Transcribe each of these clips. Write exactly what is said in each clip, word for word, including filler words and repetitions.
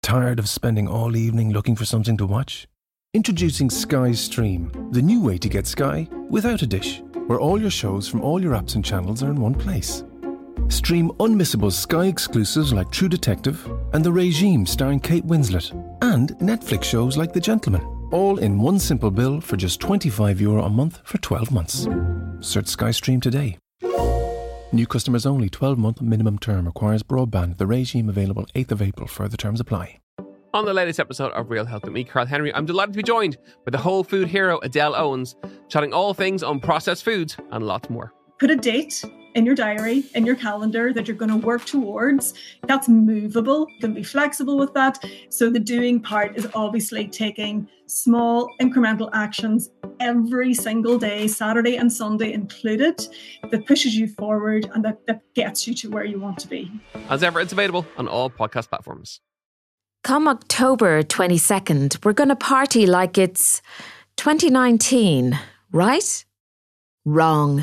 Tired of spending all evening looking for something to watch? Introducing Sky Stream, the new way to get Sky without a dish, where all your shows from all your apps and channels are in one place. Stream unmissable Sky exclusives like True Detective and The Regime starring Kate Winslet, and Netflix shows like The Gentleman, all in one simple bill for just twenty-five euro a month for twelve months. Search Sky Stream today. New customers only. twelve-month minimum term. Requires broadband. The Regime available eighth of April. Further terms apply. On the latest episode of Real Health with me, Carl Henry, I'm delighted to be joined by the whole food hero Adele Owens, chatting all things unprocessed foods and lots more. Put a date in your diary, in your calendar that you're going to work towards. That's movable. You can be flexible with that. So the doing part is obviously taking small incremental actions every single day, Saturday and Sunday included, that pushes you forward and that, that gets you to where you want to be. As ever, it's available on all podcast platforms. Come October twenty-second, we're going to party like it's twenty nineteen, right? Wrong.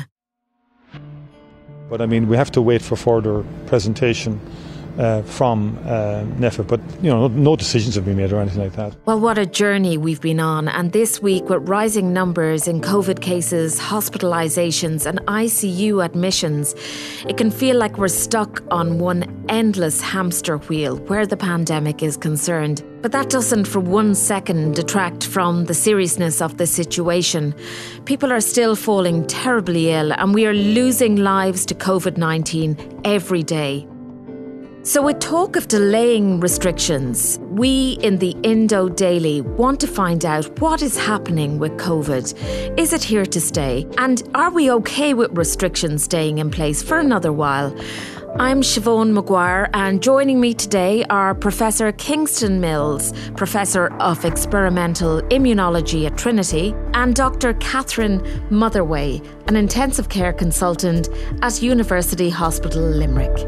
But I mean, we have to wait for further presentation uh, from uh, N E F I, but you know, no decisions have been made or anything like that. Well, what a journey we've been on, and this week with rising numbers in COVID cases, hospitalisations and I C U admissions, it can feel like we're stuck on one endless hamster wheel where the pandemic is concerned. But that doesn't for one second detract from the seriousness of the situation. People are still falling terribly ill and we are losing lives to COVID nineteen every day. So with talk of delaying restrictions, we in the Indo Daily want to find out what is happening with COVID. Is it here to stay? And are we okay with restrictions staying in place for another while? I'm Siobhan Maguire, and joining me today are Professor Kingston Mills, Professor of Experimental Immunology at Trinity, and Doctor Catherine Motherway, an intensive care consultant at University Hospital Limerick.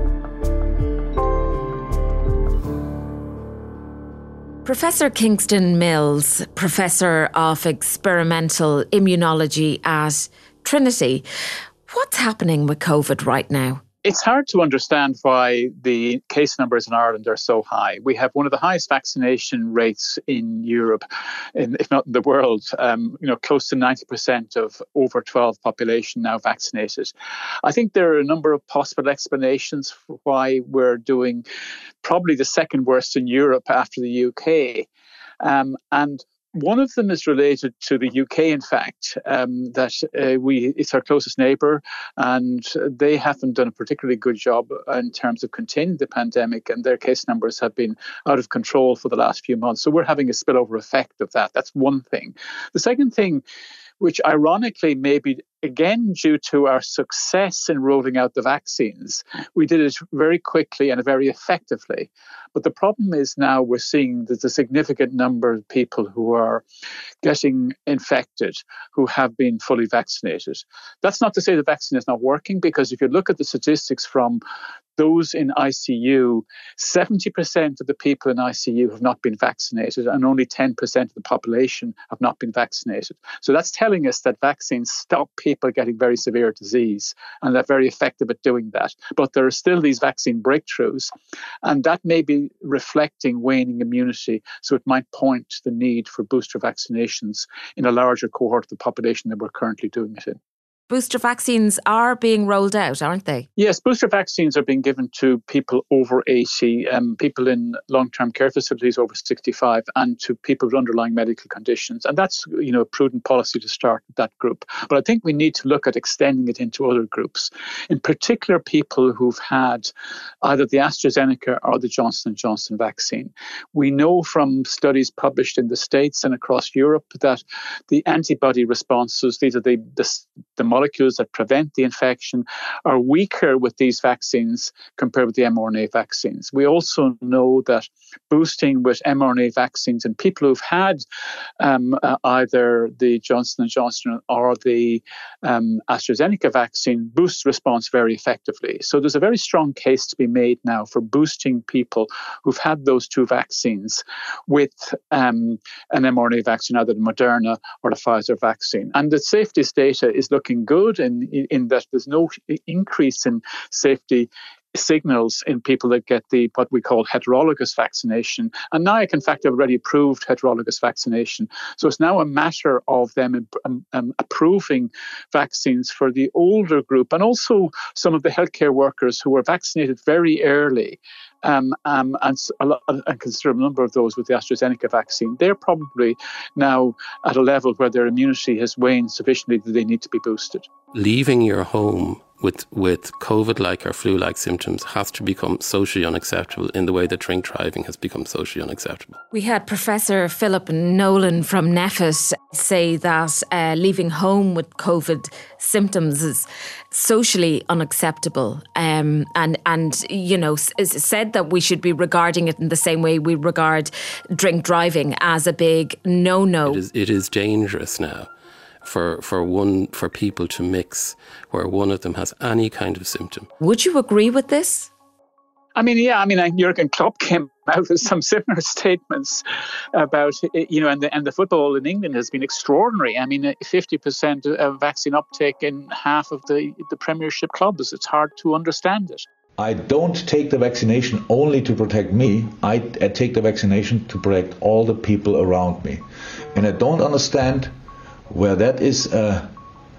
Professor Kingston Mills, Professor of Experimental Immunology at Trinity. What's happening with COVID right now? It's hard to understand why the case numbers in Ireland are so high. We have one of the highest vaccination rates in Europe, in, if not in the world. Um, you know, close to ninety percent of over twelve population now vaccinated. I think there are a number of possible explanations for why we're doing probably the second worst in Europe after the U K. Um, and One of them is related to the U K, in fact, um, that uh, we it's our closest neighbour, and they haven't done a particularly good job in terms of containing the pandemic, and their case numbers have been out of control for the last few months. So we're having a spillover effect of that. That's one thing. The second thing, which ironically may be again due to our success in rolling out the vaccines, we did it very quickly and very effectively. But the problem is now we're seeing there's a significant number of people who are getting infected who have been fully vaccinated. That's not to say the vaccine is not working, because if you look at the statistics from those in I C U, seventy percent of the people in I C U have not been vaccinated, and only ten percent of the population have not been vaccinated. So that's telling us that vaccines stop people getting very severe disease, and they're very effective at doing that. But there are still these vaccine breakthroughs, and that may be reflecting waning immunity. So it might point to the need for booster vaccinations in a larger cohort of the population than we're currently doing it in. Booster vaccines are being rolled out, aren't they? Yes, booster vaccines are being given to people over eighty, um, people in long-term care facilities over sixty-five, and to people with underlying medical conditions. And that's, you know, a prudent policy to start with that group. But I think we need to look at extending it into other groups, in particular people who've had either the AstraZeneca or the Johnson and Johnson vaccine. We know from studies published in the States and across Europe that the antibody responses, these are the, the, the molecules that prevent the infection, are weaker with these vaccines compared with the mRNA vaccines. We also know that boosting with mRNA vaccines in people who've had um, uh, either the Johnson and Johnson or the um, AstraZeneca vaccine boosts response very effectively. So there's a very strong case to be made now for boosting people who've had those two vaccines with um, an mRNA vaccine, either the Moderna or the Pfizer vaccine. And the safety data is looking good in, in that there's no increase in safety signals in people that get the what we call heterologous vaccination. And N I A C, in fact, have already approved heterologous vaccination. So it's now a matter of them um, um, approving vaccines for the older group and also some of the healthcare workers who were vaccinated very early. Um, um, and a, lot, a considerable number of those with the AstraZeneca vaccine, they're probably now at a level where their immunity has waned sufficiently that they need to be boosted. Leaving your home with with COVID-like or flu-like symptoms has to become socially unacceptable in the way that drink driving has become socially unacceptable. We had Professor Philip Nolan from NPHET say that uh, leaving home with COVID symptoms is socially unacceptable, um, and, and you know, s- said that we should be regarding it in the same way we regard drink driving as a big no-no. It is, it is dangerous now for for one for people to mix where one of them has any kind of symptom. Would you agree with this? I mean, yeah, I mean, Jurgen Klopp came out with some similar statements about, you know, and the, and the football in England has been extraordinary. I mean, fifty percent of vaccine uptake in half of the, the Premiership clubs. It's hard to understand it. I don't take the vaccination only to protect me. I, I take the vaccination to protect all the people around me. And I don't understand where that is a,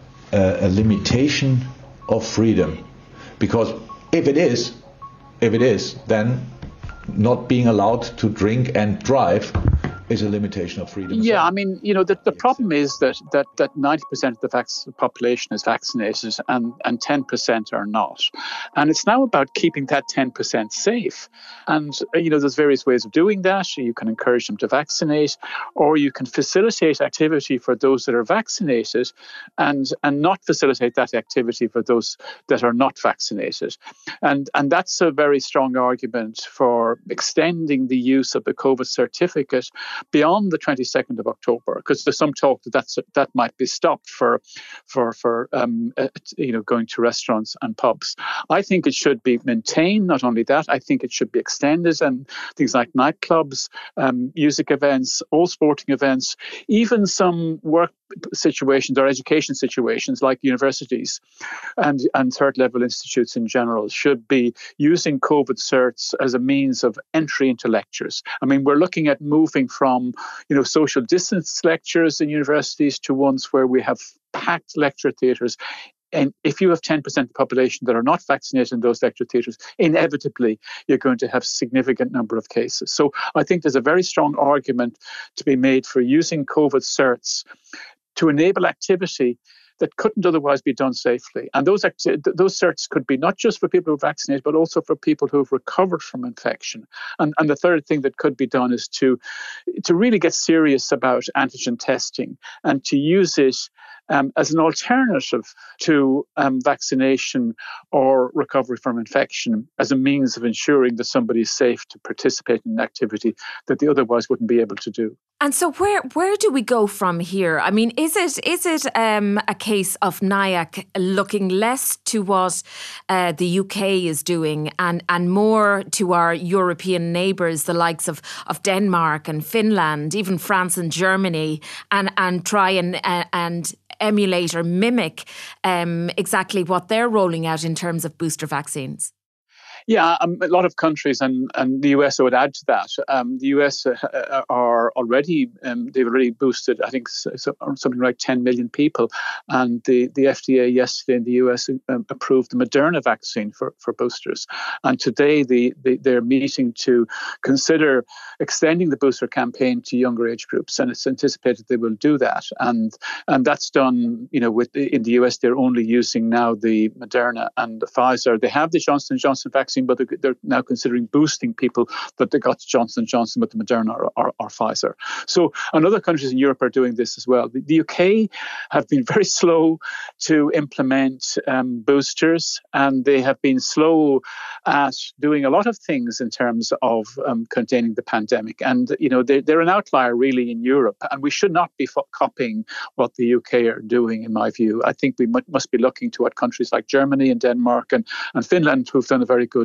a, a limitation of freedom. Because if it is, if it is, then not being allowed to drink and drive is a limitation of freedom. Yeah, I mean, you know, the, the problem is that that that ninety percent of the vac- population is vaccinated and, and ten percent are not. And it's now about keeping that ten percent safe. And, you know, there's various ways of doing that. You can encourage them to vaccinate, or you can facilitate activity for those that are vaccinated and, and not facilitate that activity for those that are not vaccinated. And, and that's a very strong argument for extending the use of the COVID certificate beyond the twenty-second of October, because there's some talk that that's, that might be stopped for, for, for um, uh, you know, going to restaurants and pubs. I think it should be maintained. Not only that, I think it should be extended, and things like nightclubs, um, music events, all sporting events, even some work situations or education situations like universities and, and third level institutes in general should be using COVID certs as a means of entry into lectures. I mean, we're looking at moving from, you know, social distance lectures in universities to ones where we have packed lecture theatres. And if you have ten percent of the population that are not vaccinated in those lecture theatres, inevitably you're going to have a significant number of cases. So I think there's a very strong argument to be made for using COVID certs to enable activity that couldn't otherwise be done safely. And those acti- those certs could be not just for people who are vaccinated, but also for people who have recovered from infection. And, and the third thing that could be done is to, to really get serious about antigen testing and to use it um, as an alternative to um, vaccination or recovery from infection as a means of ensuring that somebody is safe to participate in an activity that they otherwise wouldn't be able to do. And so where where do we go from here? I mean, is it is it um, a case of N I A C looking less to what uh, the U K is doing and, and more to our European neighbours, the likes of, of Denmark and Finland, even France and Germany, and, and try and uh, and emulate or mimic um, exactly what they're rolling out in terms of booster vaccines? Yeah, um, a lot of countries, and, and the U S would add to that. Um, the U S uh, are already, um, they've already boosted, I think, so, something like ten million people. And the, the F D A yesterday in the U S um, approved the Moderna vaccine for, for boosters. And today the, the, they're meeting to consider extending the booster campaign to younger age groups. And it's anticipated they will do that. And and that's done, you know, with in the U S, they're only using now the Moderna and the Pfizer. They have the Johnson and Johnson vaccine, but they're now considering boosting people that they got Johnson and Johnson with the Moderna or, or, or Pfizer. So, and other countries in Europe are doing this as well. The, the U K have been very slow to implement um, boosters, and they have been slow at doing a lot of things in terms of um, containing the pandemic. And, you know, they're, they're an outlier really in Europe, and we should not be fo- copying what the U K are doing, in my view. I think we m- must be looking to what countries like Germany and Denmark and, and Finland, who've done a very good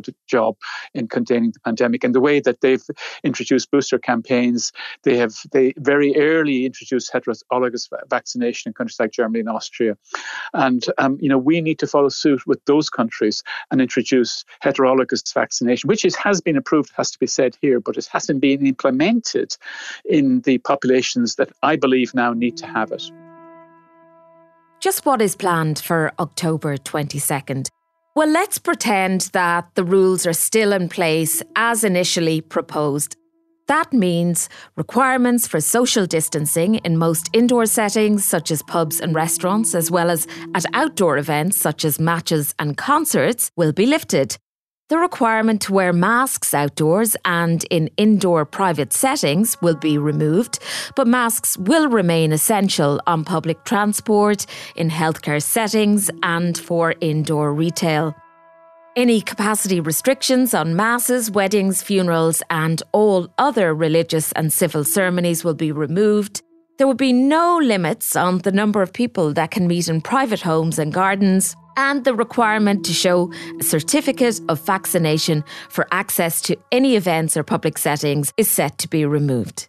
good job in containing the pandemic. And the way that they've introduced booster campaigns, they have they very early introduced heterologous vaccination in countries like Germany and Austria. And, um, you know, we need to follow suit with those countries and introduce heterologous vaccination, which is, has been approved, has to be said here, but it hasn't been implemented in the populations that I believe now need to have it. Just what is planned for October twenty-second? Well, let's pretend that the rules are still in place as initially proposed. That means requirements for social distancing in most indoor settings, such as pubs and restaurants, as well as at outdoor events, such as matches and concerts, will be lifted. The requirement to wear masks outdoors and in indoor private settings will be removed, but masks will remain essential on public transport, in healthcare settings and for indoor retail. Any capacity restrictions on masses, weddings, funerals and all other religious and civil ceremonies will be removed. There will be no limits on the number of people that can meet in private homes and gardens, and the requirement to show a certificate of vaccination for access to any events or public settings is set to be removed.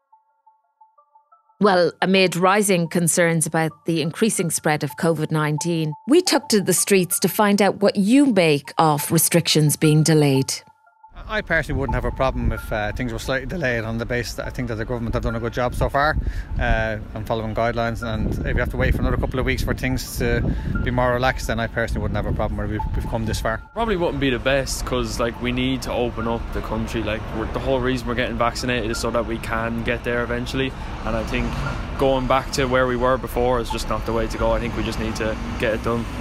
Well, amid rising concerns about the increasing spread of COVID nineteen, we took to the streets to find out what you make of restrictions being delayed. I personally wouldn't have a problem if uh, things were slightly delayed, on the basis that I think that the government have done a good job so far uh, on following guidelines, and if you have to wait for another couple of weeks for things to be more relaxed, then I personally wouldn't have a problem where we've, we've come this far. Probably wouldn't be the best, because like we need to open up the country. Like we're, the whole reason we're getting vaccinated is so that we can get there eventually, and I think going back to where we were before is just not the way to go. I think we just need to get it done.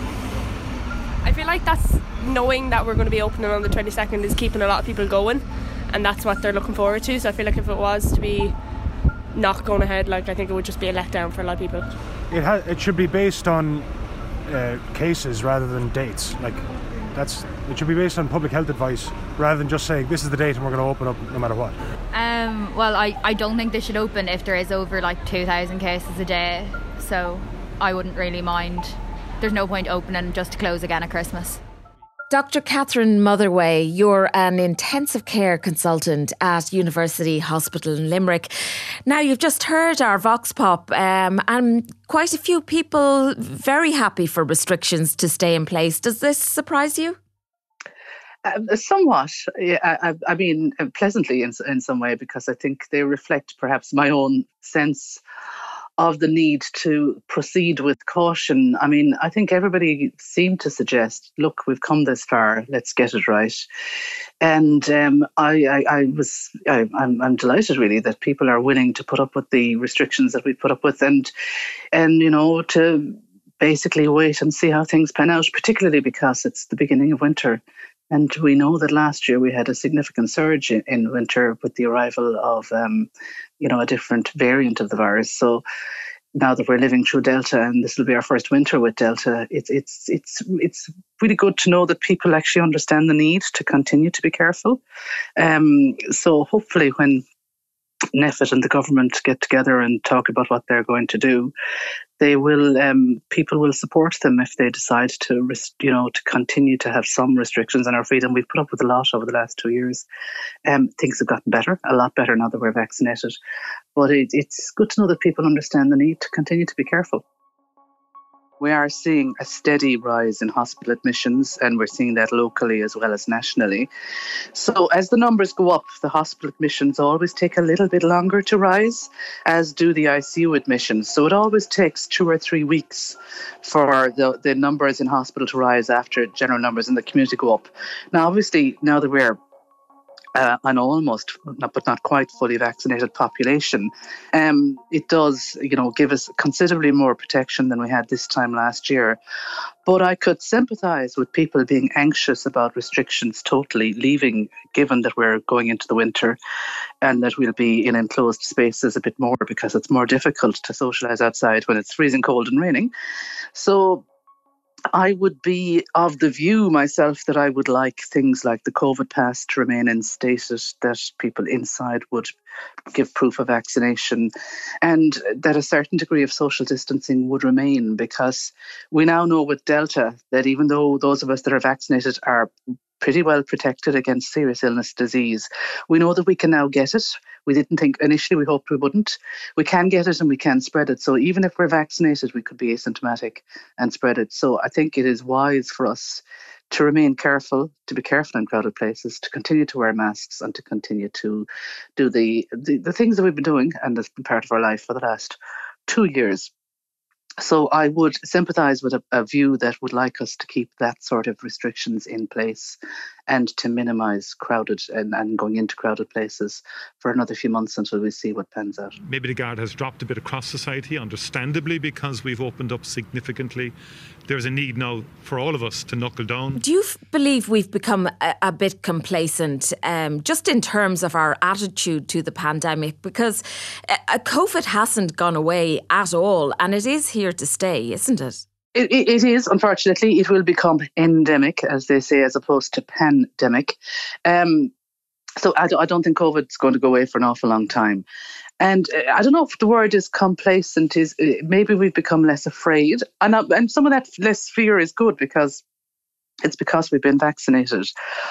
I feel like that's knowing that we're going to be opening on the twenty-second is keeping a lot of people going, and that's what they're looking forward to. So I feel like if it was to be not going ahead, like I think it would just be a letdown for a lot of people. It ha- it should be based on uh, cases rather than dates. Like that's it should be based on public health advice rather than just saying this is the date and we're going to open up no matter what. Um, well, I, I don't think they should open if there is over like two thousand cases a day. So I wouldn't really mind. There's no point opening just to close again at Christmas. Doctor Catherine Motherway, you're an intensive care consultant at University Hospital in Limerick. Now, you've just heard our Vox Pop, um, and quite a few people very happy for restrictions to stay in place. Does this surprise you? Uh, somewhat. Yeah, I, I mean, pleasantly in, in some way, because I think they reflect perhaps my own sense of the need to proceed with caution. I mean, I think everybody seemed to suggest, look, we've come this far, let's get it right. And um, I, I, I was, I, I'm, I'm delighted really that people are willing to put up with the restrictions that we put up with, and, and you know, to basically wait and see how things pan out, particularly because it's the beginning of winter. And we know that last year we had a significant surge in, in winter with the arrival of, um, you know, a different variant of the virus. So now that we're living through Delta, and this will be our first winter with Delta, it's it's it's it's really good to know that people actually understand the need to continue to be careful. Um, so hopefully, when NPHET and the government get together and talk about what they're going to do, they will, um, people will support them if they decide to, you know, to continue to have some restrictions on our freedom. We've put up with a lot over the last two years. Um, things have gotten better, a lot better now that we're vaccinated. But it, it's good to know that people understand the need to continue to be careful. We are seeing a steady rise in hospital admissions, and we're seeing that locally as well as nationally. So as the numbers go up, the hospital admissions always take a little bit longer to rise, as do the I C U admissions. So it always takes two or three weeks for the, the numbers in hospital to rise after general numbers in the community go up. Now, obviously, now that we're Uh, an almost, but not quite fully vaccinated population, um, it does, you know, give us considerably more protection than we had this time last year. But I could sympathise with people being anxious about restrictions totally leaving, given that we're going into the winter and that we'll be in enclosed spaces a bit more because it's more difficult to socialise outside when it's freezing cold and raining. So I would be of the view myself that I would like things like the COVID pass to remain instated, that people inside would give proof of vaccination, and that a certain degree of social distancing would remain, because we now know with Delta that even though those of us that are vaccinated are pretty well protected against serious illness, disease. We know that we can now get it. We didn't think initially, we hoped we wouldn't. We can get it and we can spread it. So even if we're vaccinated, we could be asymptomatic and spread it. So I think it is wise for us to remain careful, to be careful in crowded places, to continue to wear masks and to continue to do the, the, the things that we've been doing and that's been part of our life for the last two years. So I would sympathise with a, a view that would like us to keep that sort of restrictions in place and to minimise crowded and, and going into crowded places for another few months until we see what pans out. Maybe the guard has dropped a bit across society, understandably, because we've opened up significantly. There's a need now for all of us to knuckle down. Do you f- believe we've become a, a bit complacent um, just in terms of our attitude to the pandemic? Because uh, COVID hasn't gone away at all and it is here to stay, isn't it? It, it is, unfortunately. It will become endemic, as they say, as opposed to pandemic. Um, so I, I don't think COVID's going to go away for an awful long time. And I don't know if the word is complacent, is maybe we've become less afraid. And, and some of that less fear is good because it's because we've been vaccinated.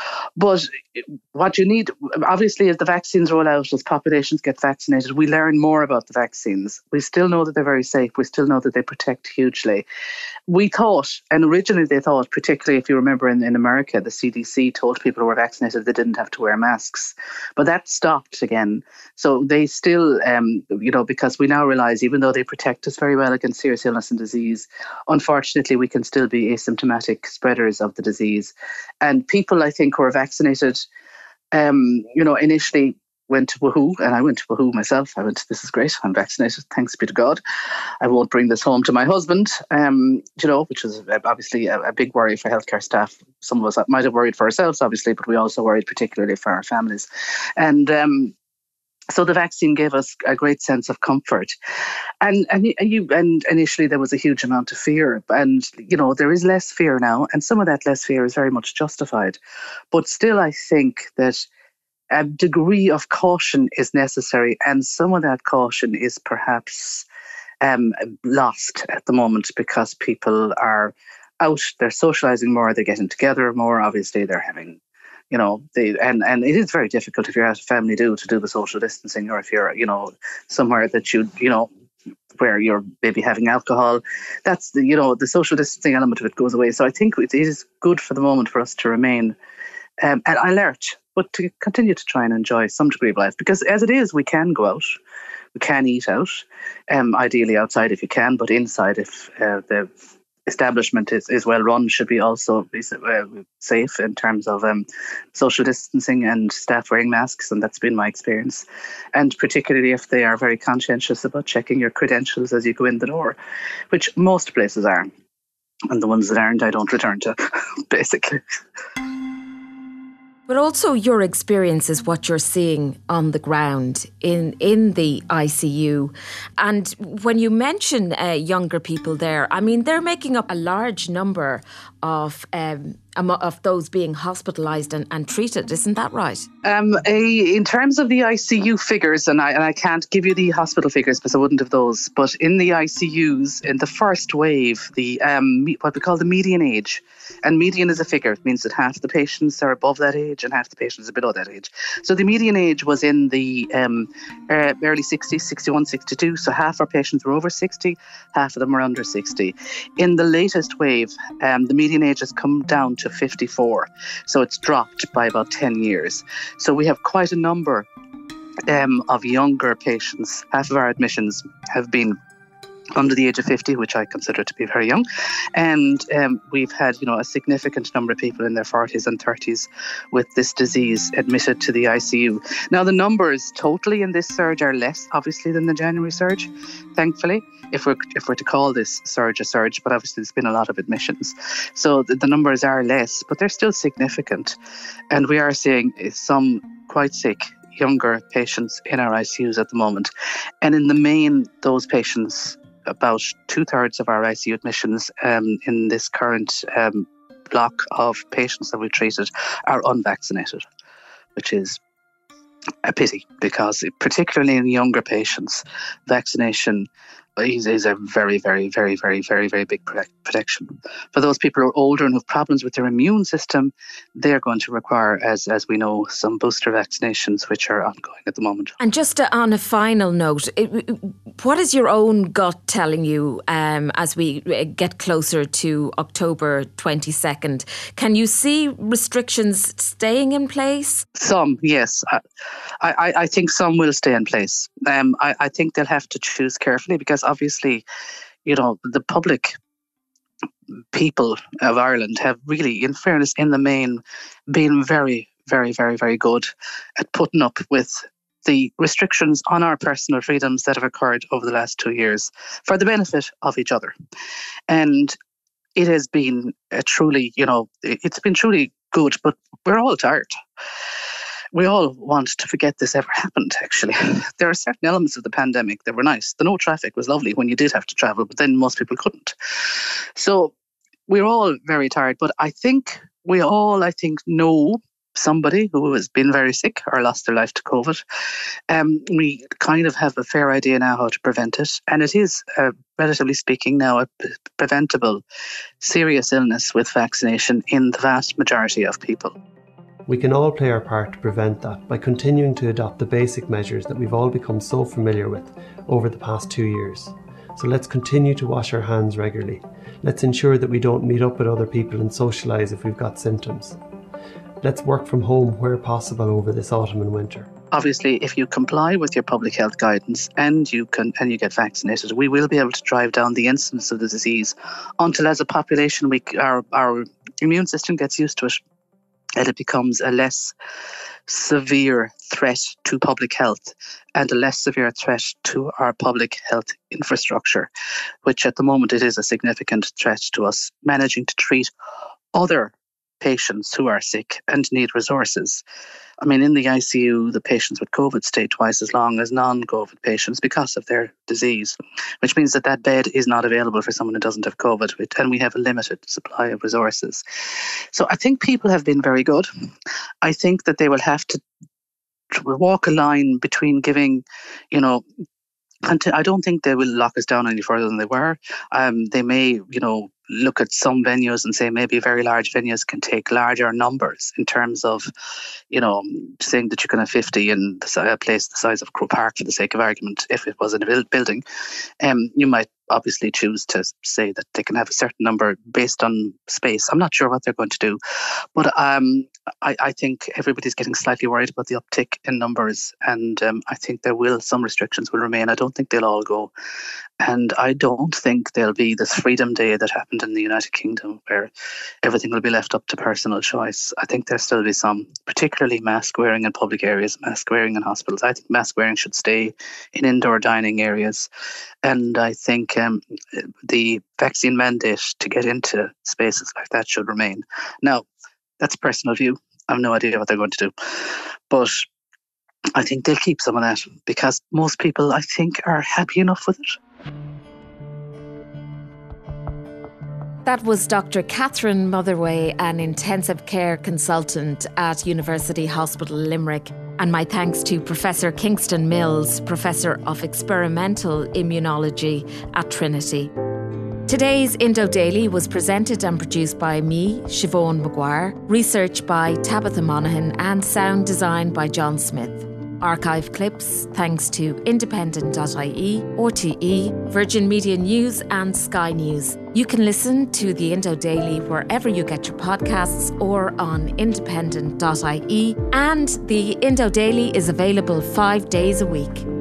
But what you need, obviously, as the vaccines roll out, as populations get vaccinated, we learn more about the vaccines. We still know that they're very safe. We still know that they protect hugely. We thought, and originally they thought, particularly if you remember in, in America, the C D C told people who were vaccinated they didn't have to wear masks. But that stopped again. So they still, um, you know, because we now realise even though they protect us very well against serious illness and disease, unfortunately, we can still be asymptomatic spreaders of the disease. And people, I think, who are vaccinated, um, you know, initially went to Woohoo, and I went to Woohoo myself. I went, this is great, I'm vaccinated, thanks be to God. I won't bring this home to my husband, um, you know, which was obviously a, a big worry for healthcare staff. Some of us might have worried for ourselves, obviously, but we also worried particularly for our families. And um, so the vaccine gave us a great sense of comfort. And and you and initially there was a huge amount of fear. And, you know, there is less fear now. And some of that less fear is very much justified. But still, I think that a degree of caution is necessary. And some of that caution is perhaps um, lost at the moment because people are out, they're socialising more, they're getting together more. Obviously, they're having You know, they, and, and it is very difficult if you're at a family do to do the social distancing, or if you're, you know, somewhere that you, you know, where you're maybe having alcohol. That's the, you know, the social distancing element of it goes away. So I think it is good for the moment for us to remain um, alert, but to continue to try and enjoy some degree of life. Because as it is, we can go out, we can eat out, um, ideally outside if you can, but inside if uh, the establishment is, is well run, should be also be uh, safe in terms of um, social distancing and staff wearing masks, and that's been my experience. And particularly if they are very conscientious about checking your credentials as you go in the door, which most places are. And the ones that aren't, I don't return to, basically. But also your experience is what you're seeing on the ground in, in the I C U. And when you mention uh, younger people there, I mean, they're making up a large number of um, of those being hospitalised and, and treated. Isn't that right? Um, a, in terms of the I C U figures, and I, and I can't give you the hospital figures because I wouldn't have those, but in the I C Us, in the first wave, the um, what we call the median age, and median is a figure. It means that half the patients are above that age and half the patients are below that age. So the median age was in the um, uh, early sixties, sixty-one, sixty-two. So half our patients were over sixty, half of them were under sixty. In the latest wave, um, the median age has come down to fifty-four. So it's dropped by about ten years. So we have quite a number um, of younger patients. Half of our admissions have been under the age of fifty, which I consider to be very young. And um, we've had, you know, a significant number of people in their forties and thirties with this disease admitted to the I C U. Now, the numbers totally in this surge are less, obviously, than the January surge, thankfully, if we're, if we're to call this surge a surge, but obviously there's been a lot of admissions. So the, the numbers are less, but they're still significant. And we are seeing some quite sick younger patients in our I C Us at the moment. And in the main, those patients, about two-thirds of our I C U admissions um, in this current um, block of patients that we've treated are unvaccinated, which is a pity because particularly in younger patients, vaccination is, is a very, very, very, very, very, very big protection. For those people who are older and have problems with their immune system, they're going to require, as as we know, some booster vaccinations, which are ongoing at the moment. And just on a final note, it, what is your own gut telling you um, as we get closer to October twenty-second? Can you see restrictions staying in place? Some, yes. I, I, I think some will stay in place. Um, I, I think they'll have to choose carefully because obviously, you know, the public people of Ireland have really, in fairness, in the main, been very, very, very, very good at putting up with the restrictions on our personal freedoms that have occurred over the last two years for the benefit of each other. And it has been a truly, you know, it's been truly good, but we're all tired. We all want to forget this ever happened, actually. There are certain elements of the pandemic that were nice. The no traffic was lovely when you did have to travel, but then most people couldn't. So we're all very tired, but I think we all, I think, know somebody who has been very sick or lost their life to COVID. Um, we kind of have a fair idea now how to prevent it. And it is, uh, relatively speaking, now a p- preventable serious illness with vaccination in the vast majority of people. We can all play our part to prevent that by continuing to adopt the basic measures that we've all become so familiar with over the past two years. So let's continue to wash our hands regularly. Let's ensure that we don't meet up with other people and socialise if we've got symptoms. Let's work from home where possible over this autumn and winter. Obviously, if you comply with your public health guidance and you can and you get vaccinated, we will be able to drive down the incidence of the disease until, as a population, we our our immune system gets used to it. And it becomes a less severe threat to public health and a less severe threat to our public health infrastructure, which at the moment it is a significant threat to us managing to treat other patients who are sick and need resources. I mean, in the I C U, the patients with COVID stay twice as long as non-COVID patients because of their disease, which means that that bed is not available for someone who doesn't have COVID, and we have a limited supply of resources. So I think people have been very good. I think that they will have to walk a line between giving, you know, and I don't think they will lock us down any further than they were. Um, they may, you know, look at some venues and say maybe very large venues can take larger numbers in terms of, you know, saying that you can have fifty in a place the size of Croke Park for the sake of argument. If it was in a building, um, you might obviously choose to say that they can have a certain number based on space. I'm not sure what they're going to do, but um, I, I think everybody's getting slightly worried about the uptick in numbers, and um, I think there will some restrictions will remain. I don't think they'll all go, and I don't think there'll be this Freedom Day that happened in the United Kingdom where everything will be left up to personal choice. I think there'll still be some, particularly mask wearing in public areas, mask wearing in hospitals. I think mask wearing should stay in indoor dining areas, and I think um, the vaccine mandate to get into spaces like that should remain. Now, that's a personal view. I have no idea what they're going to do, but I think they'll keep some of that because most people, I think, are happy enough with it. That was Doctor Catherine Motherway, an intensive care consultant at University Hospital Limerick. And my thanks to Professor Kingston Mills, Professor of Experimental Immunology at Trinity. Today's Indo Daily was presented and produced by me, Siobhan Maguire, research by Tabitha Monaghan and sound design by John Smith. Archive clips thanks to independent dot I E, R T E, Virgin Media News and Sky News. You can listen to the Indo Daily wherever you get your podcasts or on independent dot I E, and the Indo Daily is available five days a week.